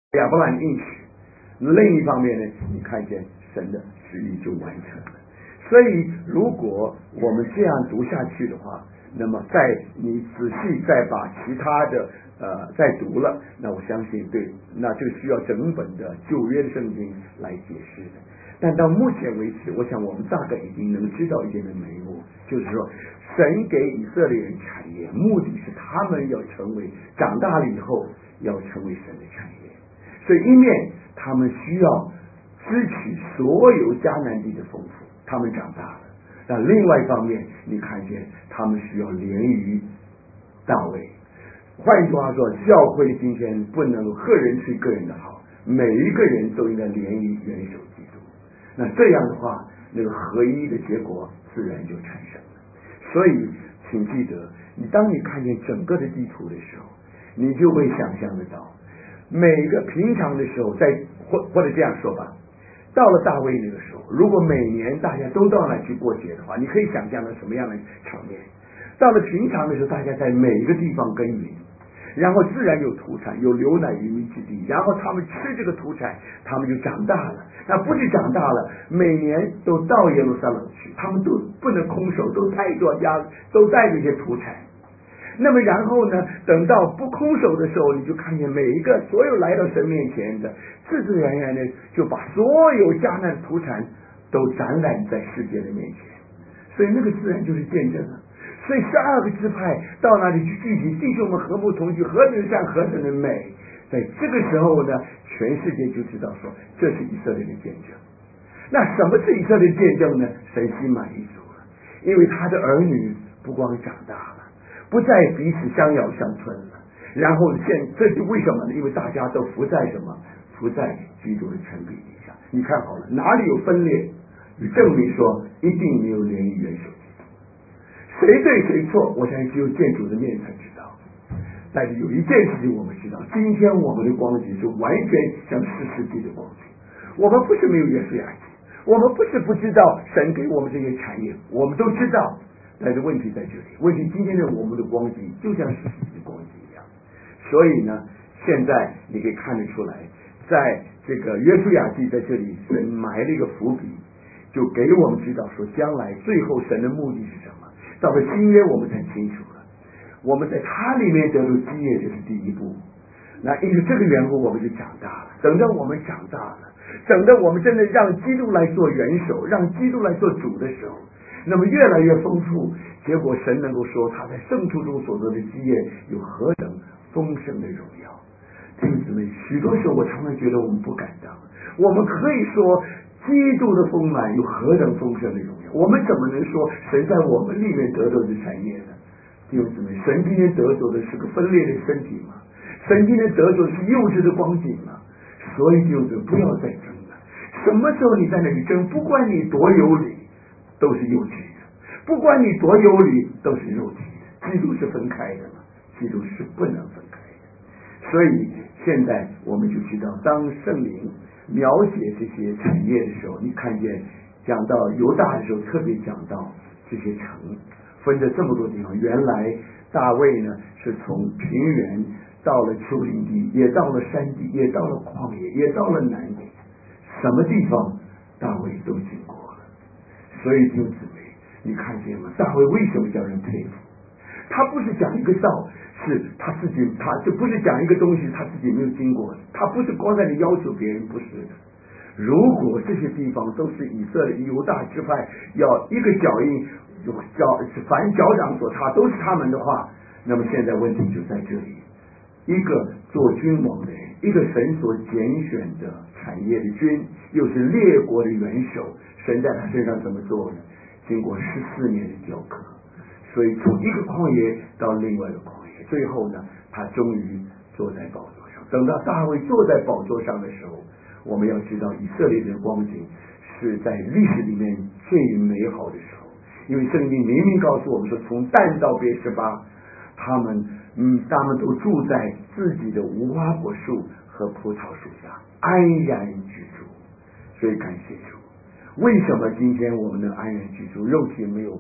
亚伯兰应许。另一方面呢，你看见神的旨意就完成了。所以如果我们这样读下去的话，那么你仔细再把其他的再读了，那我相信对，那就需要整本的旧约的圣经来解释的。但到目前为止，我想我们大概已经能知道一点的眉目，就是说神给以色列人产业，目的是他们要成为长大了以后要成为神的产业。所以一面他们需要支取所有迦南地的丰富，他们长大了；但另外一方面，你看见他们需要连于大卫。换句话说，教会今天不能个人吹个人的好，每一个人都应该连于元首基督。那这样的话，那个合一的结果自然就产生了。所以请记得，当你看见整个的地图的时候，你就会想象得到，每个平常的时候，或者这样说吧，到了大卫那个时候，如果每年大家都到那去过节的话，你可以想象到什么样的场面。到了平常的时候，大家在每一个地方耕耘，然后自然有土产，有流奶与蜜之地，然后他们吃这个土产，他们就长大了。那不是长大了，每年都到耶路撒冷去，他们都不能空手，都带着一些土产。那么然后呢，等到不空手的时候，你就看见每一个所有来到神面前的，自自然然的就把所有迦南土产都展览在世界的面前，所以那个自然就是见证了。所以12个支派到那里去聚集，弟兄们和睦同居，何等善，何等的美。在这个时候呢，全世界就知道说这是以色列的见证。那什么是以色列见证呢？神心满意足了，因为他的儿女不光长大了，不再彼此相咬相吞了。然后这就为什么呢？因为大家都服在什么？服在基督的权柄底下。你看好了，哪里有分裂，证明说一定没有连于元首。谁对谁错，我相信只有见主的面才知道。但是有一件事情我们知道，今天我们的光景是完全像4世纪的光景。我们不是没有约书亚记，我们不是不知道神给我们这些产业，我们都知道。但是问题在这里，问题今天的我们的光景就像4世纪的光景一样。所以呢，现在你可以看得出来，在这个约书亚记在这里，神埋了一个伏笔，就给我们知道说，将来最后神的目的是什么。到了新约我们才清楚了，我们在他里面得到基业，这是第一步。那因为这个缘故，我们就长大了。等到我们长大了，等到我们真的让基督来做元首，让基督来做主的时候，那么越来越丰富。结果神能够说他在圣徒中所得的基业有何等丰盛的荣耀。弟兄姊妹，许多时候我常常觉得我们不敢当，我们可以说基督的丰满有何等丰盛的荣耀，我们怎么能说神在我们里面得到的产业呢？弟兄姊妹，神今天得着的是个分裂的身体嘛，神今天得着的是幼稚的光景嘛。所以弟兄姊妹，不要再争了。什么时候你在那里争，不管你多有理，都是幼稚的；不管你多有理，都是肉体的。基督是分开的嘛，基督是不能分开的。所以现在我们就知道，当圣灵描写这些产业的时候，你看见讲到犹大的时候，特别讲到这些城分着这么多地方。原来大卫呢是从平原到了丘陵地，也到了山地，也到了旷野，也到了南地，什么地方大卫都经过了。所以弟兄姊妹，你看见吗？大卫为什么叫人佩服？他不是讲一个道，是他自己，他就不是讲一个东西他自己没有经过，他不是光在那要求别人，不是的。如果这些地方都是以色列犹大支派要一个脚印，凡脚掌所踏都是他们的话，那么现在问题就在这里，一个做君王的人，一个神所拣选的产业的君，又是列国的元首，神在他身上怎么做呢？经过14年的雕刻，所以从一个旷野到另外一个旷野，最后呢，他终于坐在宝座上。等到大卫坐在宝座上的时候，我们要知道以色列的光景是在历史里面最美好的时候。因为圣经明明告诉我们说，从但到别是巴，他们都住在自己的无花果树和葡萄树下安然居住。所以感谢主。为什么今天我们能安然居住？肉体没有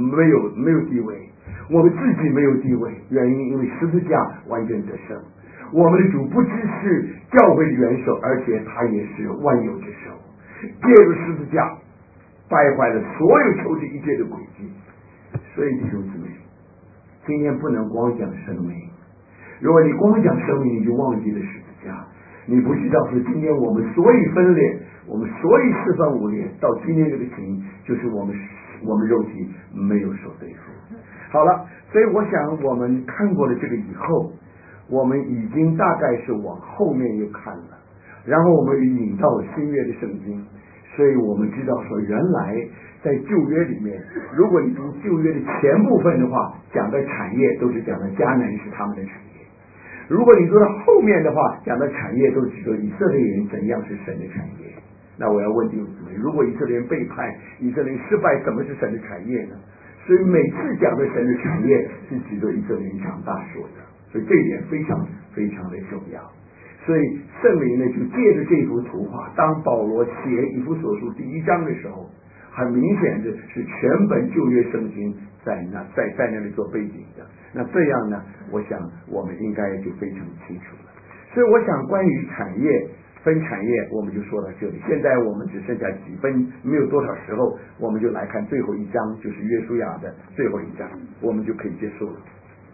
地位，我们自己没有地位，原因因为十字架完全得胜。 我们的主不只是教会的元首，而且他也是万有之首，借着十字架败坏了所有仇敌一切的诡计。所以弟兄姊妹，今天不能光讲生命，如果你光讲生命，你就忘记了十字架，你不知道是今天我们所以分裂，我们所以四分五裂，到今天这个情，就是我们肉体没有受对付。好了，所以我想我们看过了这个以后，我们已经大概是往后面又看了，然后我们引到新约的圣经，所以我们知道说，原来在旧约里面，如果你读旧约的前部分的话，讲的产业都是讲的迦南是他们的产业；如果你读到后面的话，讲的产业都是指说以色列人怎样是神的产业。那我要问弟兄姊妹，如果以色列人背叛，以色列人失败，什么是神的产业呢？所以每次讲的神的产业是指着以色列人长大说的，所以这一点非常非常的重要。所以圣灵呢，就借着这幅图画，当保罗写以弗所书第1章的时候，很明显的是全本旧约圣经在那里做背景的。那这样呢，我想我们应该就非常清楚了。所以我想关于产业分产业，我们就说到这里。现在我们只剩下几分，没有多少时候，我们就来看最后一章，就是约书亚的最后一章，我们就可以结束了。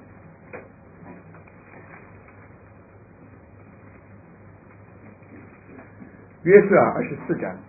约书亚24章。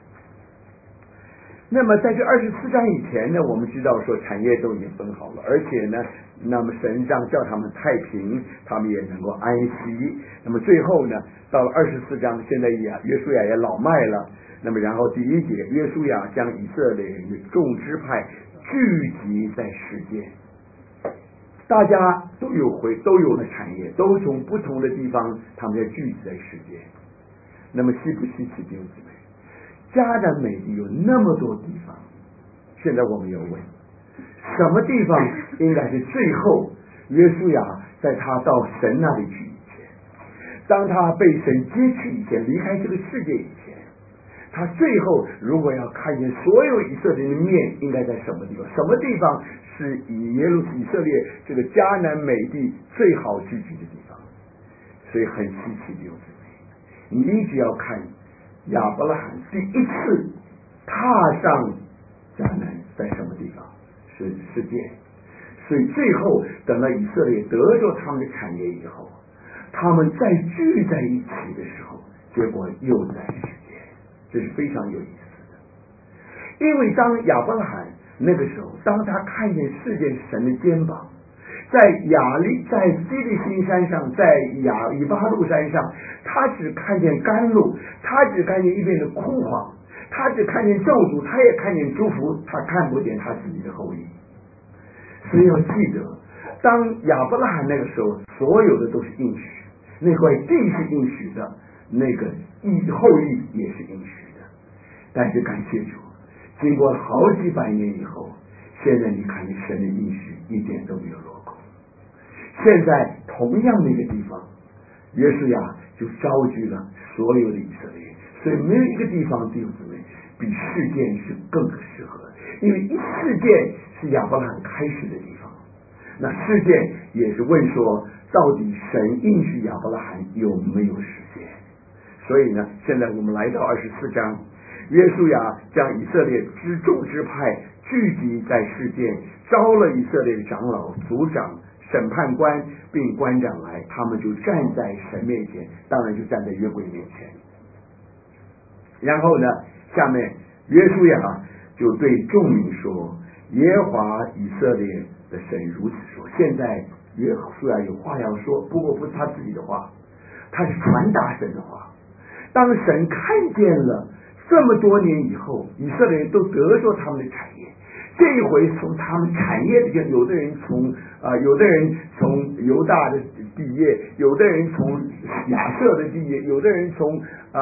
那么在这24章以前呢，我们知道说产业都已经分好了，而且呢，那么神让叫他们太平，他们也能够安息。那么最后呢，到了24章，现在约书亚也老迈了。那么然后第1节，约书亚将以色列人的众支派聚集在世界，大家都有了产业，都从不同的地方，他们在聚集在世界。那么稀不稀奇弟兄姊妹？迦南美地有那么多地方，现在我们要问，什么地方应该是最后约书亚在他到神那里去以前，当他被神接去以前，离开这个世界以前，他最后如果要看见所有以色列人的面，应该在什么地方？什么地方是以色列这个迦南美地最好聚集的地方？所以很稀奇弟兄姊妹，你只要看亚伯拉罕第一次踏上迦南在什么地方？是世界。所以最后等到以色列得着他们的产业以后，他们再聚在一起的时候，结果又在世界，这是非常有意思的。因为当亚伯拉罕那个时候，当他看见世界神的肩膀，在基利心山上，在以巴路山上，他只看见甘露，他只看见一边的枯黄，他只看见咒诅，他也看见祝福，他看不见他自己的后裔。所以要记得，当亚伯拉罕那个时候，所有的都是应许，那块地是应许的，那个后裔也是应许的。但是感谢主，经过了好几百年以后，现在你看见神的应许一点都没有落空。现在同样的一个地方，约书亚就招聚了所有的以色列人，所以没有一个地方弟兄姊妹比事件是更适合的，因为事件是亚伯拉罕开始的地方，那事件也是问说到底神应许亚伯拉罕有没有实现。所以呢，现在我们来到24章，约书亚将以色列众支派聚集在世界，招了以色列的长老、族长、审判官并官长来，他们就站在神面前，当然就站在约柜面前。然后呢，下面约书亚就对众民说，耶和华以色列的神如此说。现在约书亚有话要说，不过不是他自己的话，他是传达神的话。当神看见了这么多年以后，以色列人都得着他们的产业，这一回从他们产业里面，有的人从犹大的地业，有的人从亚瑟的地业，有的人从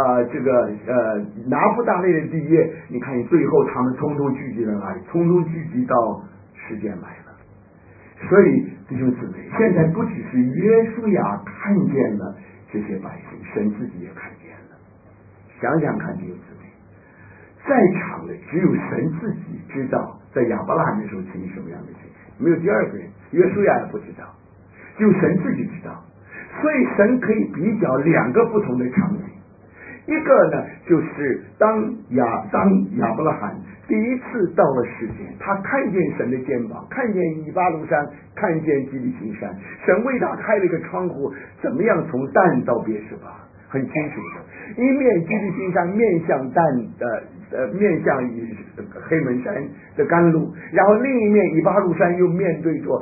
拿弗大利的地业，你看最后他们通通聚集到哪里？通通聚集到世界来了。所以弟兄姊妹，现在不只是约书亚看见了这些百姓，神自己也看见了。想想看弟兄姊妹，在场的只有神自己知道在亚伯拉罕的时候经历什么样的情形，没有第二个人，约书亚也不知道，只有神自己知道。 所以神可以比较两个不同的场景。一个呢，就是当亚伯拉罕第一次到了世间，他看见神的肩膀，看见以巴路山，看见基利心山，神为他开了一个窗户，怎么样从但到别是巴，很清楚的。一面基利心山面向面向黑门山的甘露，然后另一面以巴路山又面对着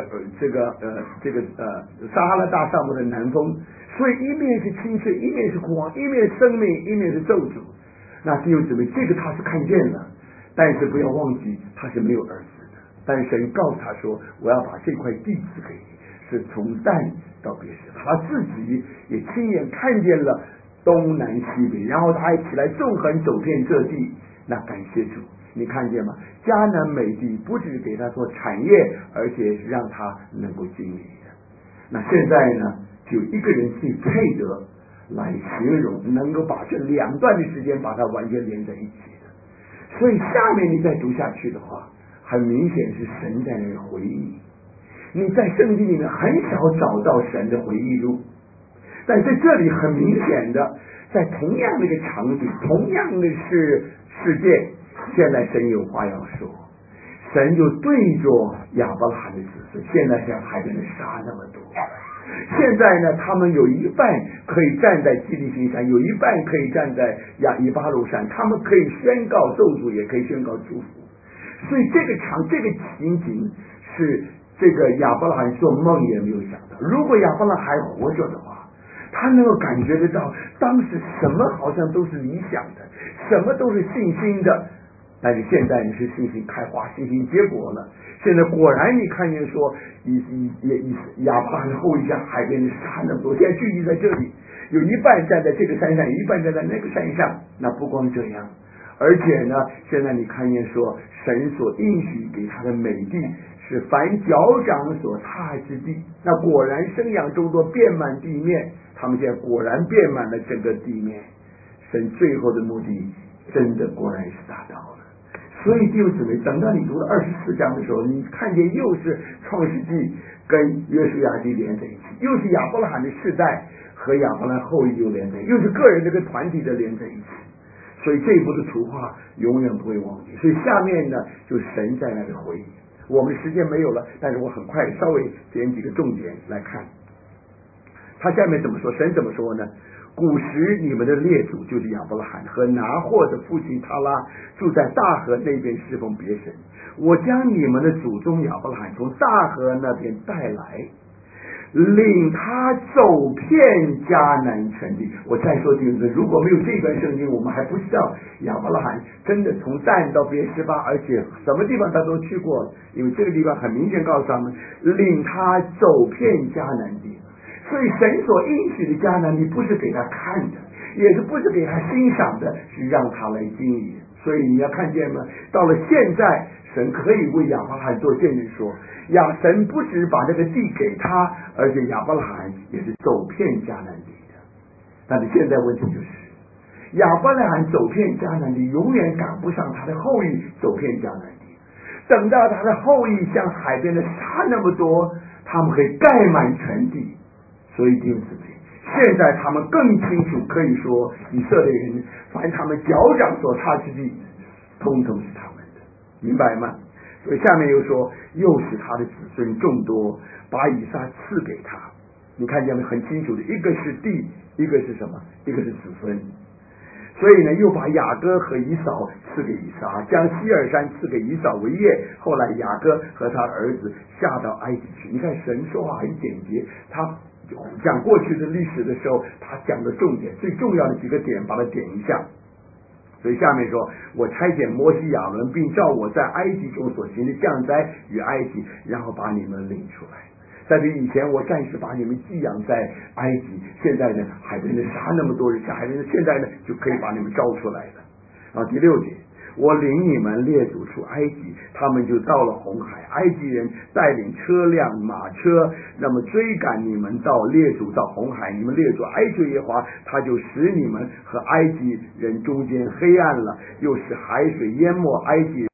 撒哈拉大沙漠的南风。所以一面是清澈，一面是光，一面是生命，一面是咒诅。那弟兄姊妹，这个他是看见了，但是不要忘记他是没有儿子的。但是神告诉他说，我要把这块地赐给你，是从但到别是巴。他自己也亲眼看见了东南西北，然后他还起来纵横走遍这地。那感谢主，你看见吗？迦南美地不只给他做产业，而且是让他能够经历的。那现在呢，就一个人最配得来形容能够把这两段的时间把它完全连在一起的。所以下面你再读下去的话，很明显是神在那里回忆。你在圣经里面很少找到神的回忆录，但在这里很明显的，在同样的一个场景，同样的是世界，现在神有话要说。神就对着亚伯拉罕的子孙，现在像海边的沙那么多。现在呢，他们有一半可以站在基利心山，有一半可以站在以巴路山，他们可以宣告咒诅，也可以宣告祝福。所以这个情景是这个亚伯拉罕做梦也没有想到。如果亚伯拉罕还活着的话，他能够感觉得到当时什么好像都是理想的，什么都是信心的。但是现在你是信心开花，信心结果了。现在果然你看见说亚伯拉罕的后裔像海边的沙那么多，现在聚集在这里，有一半站在这个山上，有一半站在那个山上。那不光这样，而且呢，现在你看见说神所应许给他的美地是凡脚掌所踏之地，那果然生养众多，遍满地面。他们现在果然遍满了整个地面。神最后的目的真的果然是达到了。所以弟兄姊妹，等到你读了24章的时候，你看见又是创世纪跟约书亚记连在一起，又是亚伯拉罕的世代和亚伯拉罕后裔又连在一起，又是个人的跟团体的连在一起。所以这一步的图画永远不会忘记。所以下面呢，就是神在那里回忆。我们时间没有了，但是我很快稍微捡几个重点来看。他下面怎么说？神怎么说呢？古时你们的列祖就是亚伯拉罕和拿霍的父亲他拉住在大河那边侍奉别神，我将你们的祖宗亚伯拉罕从大河那边带来，领他走遍迦南全地。我再说弟兄，如果没有这段圣经，我们还不知道亚伯拉罕真的从但到别是巴，而且什么地方他都去过了，因为这个地方很明显告诉他们，领他走遍迦南地。所以神所应许的迦南地不是给他看的，也是不是给他欣赏的，是让他来经营。所以你要看见吗？到了现在，神可以为亚伯拉罕做见证说，神不只把这个地给他，而且亚伯拉罕也是走遍迦南地的。但是现在问题就是，亚伯拉罕走遍迦南地永远赶不上他的后裔走遍迦南地。等到他的后裔像海边的沙那么多，他们可以盖满全地。所以弟兄姊妹，现在他们更清楚，可以说以色列人凡他们脚掌所踏之地，通通是他们的，明白吗？所以下面又说，又使他的子孙众多，把以撒赐给他。你看见没？很清楚的，一个是地，一个是什么？一个是子孙。所以呢，又把雅各和以扫赐给以撒，将希尔山赐给以扫为业。后来雅各和他儿子下到埃及去。你看神说话很简洁，他讲过去的历史的时候，他讲的重点最重要的几个点把它点一下。所以下面说，我差遣摩西亚伦，并照我在埃及中所行的降灾与埃及，然后把你们领出来。在这以前，我暂时把你们寄养在埃及，现在呢，海边的沙那么多人，海边现在呢就可以把你们招出来了。第6节，我领你们列祖出埃及，他们就到了红海，埃及人带领车辆马车，那么追赶你们到列祖到红海，你们列祖哀求耶和华，他就使你们和埃及人中间黑暗了，又使海水淹没埃及人。